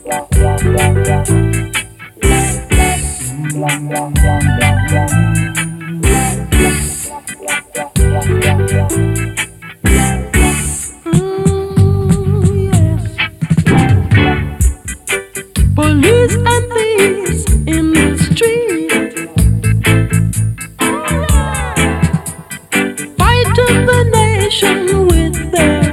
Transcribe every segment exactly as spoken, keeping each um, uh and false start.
Police and thieves in the street, fighting the nation with their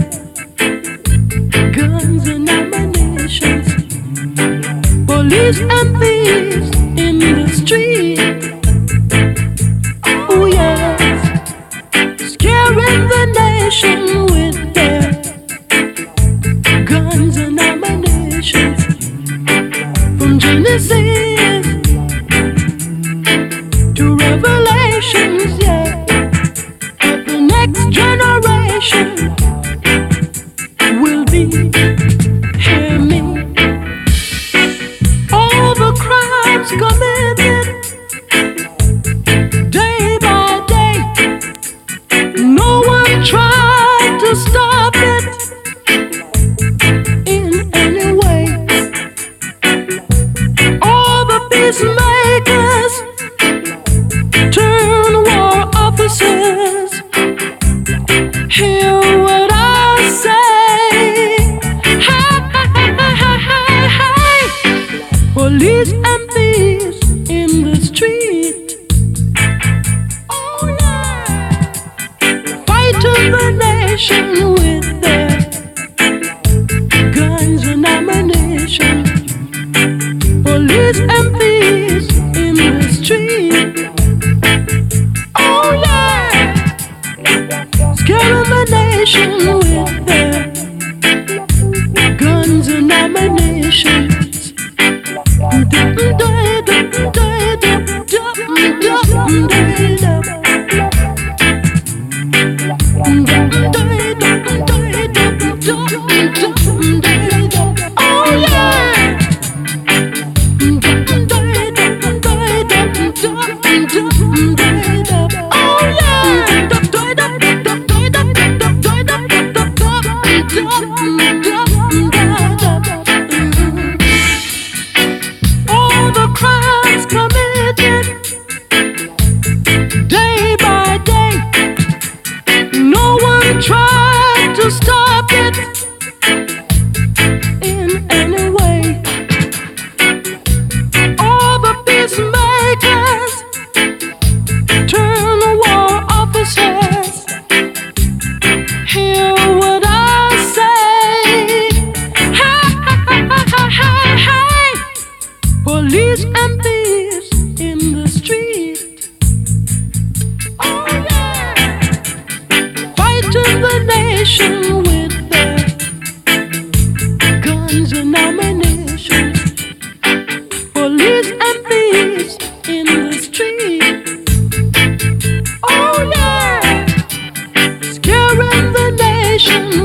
guns and ammunition. Police and thieves in the street, oh yes, scaring the nation with their guns and ammunition. From Genesis to Revelations, yeah, but the next generation will be, hear me, all the crimes committed day by day, no one tried to stop it in any way. All the peacemakers turn war officers. Hear what I say. Hey, hey, hey, hey. Police and thieves in the street, oh yeah, fighting the nation with their guns and ammunition. Police and thieves in the street, oh yeah, scaring the nation with their guns and ammunition. Oh yeah. All the crimes committed day by day, no one tried to stop it in any way. All the peacemakers turn war officers. Hear what I say. Hey, hey, hey, hey. Police and thieves in the street, oh yeah, fighting the nation with their guns and ammunition. Police and thieves in the street, oh yeah, scaring the nation